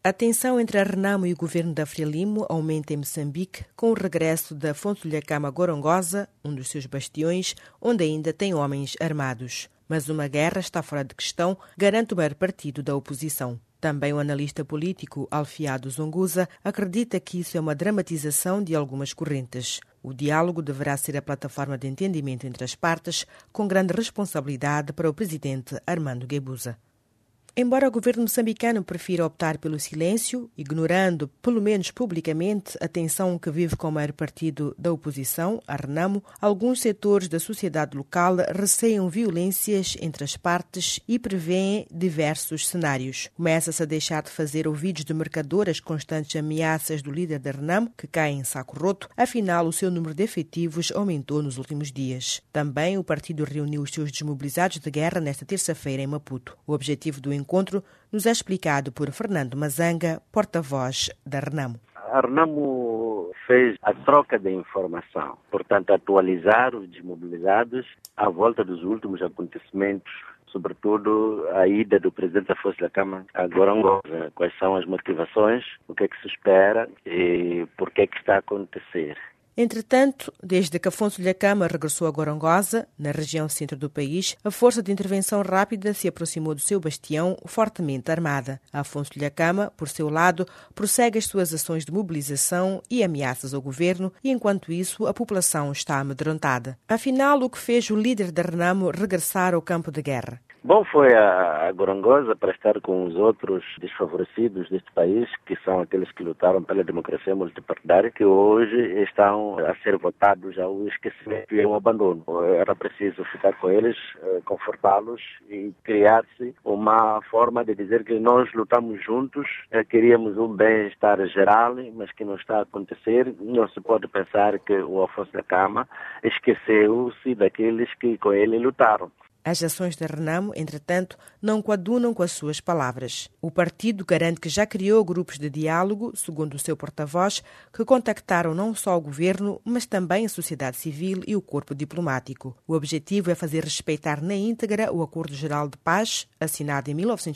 A tensão entre a Renamo e o governo da Frelimo aumenta em Moçambique com o regresso da Afonso Dhlakama Gorongosa, um dos seus bastiões, onde ainda tem homens armados. Mas uma guerra está fora de questão, garante o maior partido da oposição. Também o analista político Alfiado Zonguza acredita que isso é uma dramatização de algumas correntes. O diálogo deverá ser a plataforma de entendimento entre as partes, com grande responsabilidade para o presidente Armando Guebuza. Embora o governo moçambicano prefira optar pelo silêncio, ignorando, pelo menos publicamente, a tensão que vive com o maior partido da oposição, a Renamo, alguns setores da sociedade local receiam violências entre as partes e prevêem diversos cenários. Começa-se a deixar de fazer ouvidos de mercador as constantes ameaças do líder da Renamo, que cai em saco roto, afinal o seu número de efetivos aumentou nos últimos dias. Também o partido reuniu os seus desmobilizados de guerra nesta terça-feira em Maputo. O objetivo do encontro nos é explicado por Fernando Mazanga, porta-voz da Renamo. A Renamo fez a troca de informação, portanto atualizar os desmobilizados à volta dos últimos acontecimentos, sobretudo a ida do presidente Afonso Dhlakama a Gorongosa. Quais são as motivações, o que é que se espera e por que é que está a acontecer. Entretanto, desde que Afonso Dhlakama regressou a Gorongosa, na região centro do país, a Força de Intervenção Rápida se aproximou do seu bastião, fortemente armada. Afonso Dhlakama, por seu lado, prossegue as suas ações de mobilização e ameaças ao governo, e enquanto isso, a população está amedrontada. Afinal, o que fez o líder da Renamo regressar ao campo de guerra? Bom, foi a Gorongosa para estar com os outros desfavorecidos deste país, que são aqueles que lutaram pela democracia multipartidária, que hoje estão a ser votados ao esquecimento e ao abandono. Era preciso ficar com eles, confortá-los e criar-se uma forma de dizer que nós lutamos juntos, queríamos um bem-estar geral, mas que não está a acontecer. Não se pode pensar que o Afonso Dhlakama esqueceu-se daqueles que com ele lutaram. As ações da Renamo, entretanto, não coadunam com as suas palavras. O partido garante que já criou grupos de diálogo, segundo o seu porta-voz, que contactaram não só o governo, mas também a sociedade civil e o corpo diplomático. O objetivo é fazer respeitar na íntegra o Acordo Geral de Paz, assinado em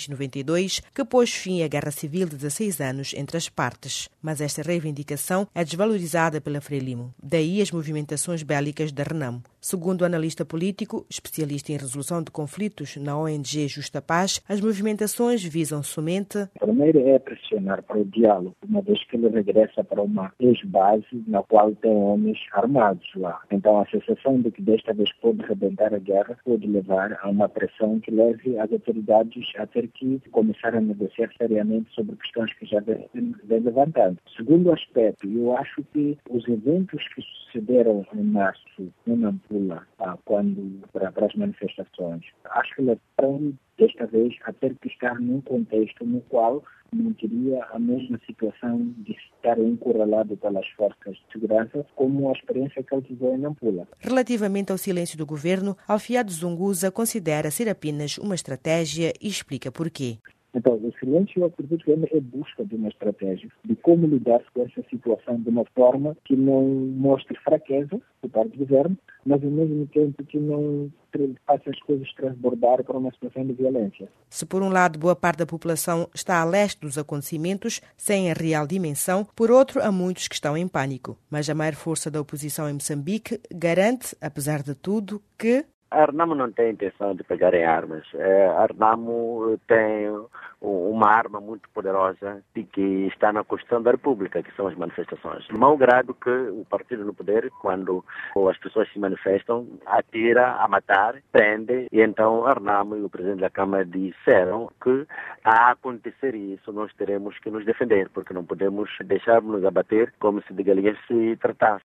1992, que pôs fim à Guerra Civil de 16 anos entre as partes. Mas esta reivindicação é desvalorizada pela Frelimo. Daí as movimentações bélicas da Renamo. Segundo o analista político, especialista em resolução de conflitos na ONG Justa Paz, as movimentações visam somente... Primeiro é pressionar para o diálogo, uma vez que ele regressa para uma ex-base na qual tem homens armados lá. Então a sensação de que desta vez pode rebentar a guerra pode levar a uma pressão que leve as autoridades a ter que começar a negociar seriamente sobre questões que já vem levantando. Segundo aspecto, eu acho que os eventos que sucederam em março, em Nampula, quando para as manifestações, acho que levaram desta vez a ter que estar num contexto no qual não teria a mesma situação de estar encurralado pelas forças de segurança como a experiência que ele teve em Nampula. Relativamente ao silêncio do governo, Alfiado Zonguza considera ser apenas uma estratégia e explica porquê. Então, o silêncio, eu acredito que é busca de uma estratégia de como lidar com essa situação de uma forma que não mostre fraqueza por parte do governo, mas ao mesmo tempo que não faça as coisas transbordar para uma situação de violência. Se por um lado boa parte da população está a leste dos acontecimentos, sem a real dimensão, por outro há muitos que estão em pânico. Mas a maior força da oposição em Moçambique garante, apesar de tudo, que... A Renamo não tem intenção de pegar em armas. A Renamo tem uma arma muito poderosa e que está na Constituição da República, que são as manifestações. Malgrado que o partido no poder, quando as pessoas se manifestam, atira a matar, prende, e então a Renamo e o presidente da Câmara disseram que a acontecer isso nós teremos que nos defender, porque não podemos deixar-nos abater como se de galinhas se tratasse.